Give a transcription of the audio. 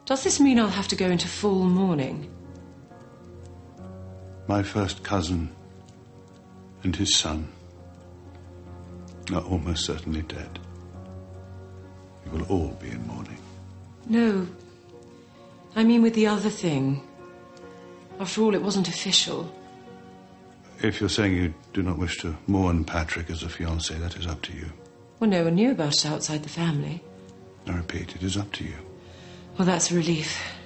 Does this mean I'll have to go into full mourning? My first cousin and his son are almost certainly dead. You will all be in mourning. No. I mean with the other thing. After all, it wasn't official. If you're saying you do not wish to mourn Patrick as a fiancé, that is up to you. Well, no one knew about it outside the family. I repeat, it is up to you. Well, that's a relief.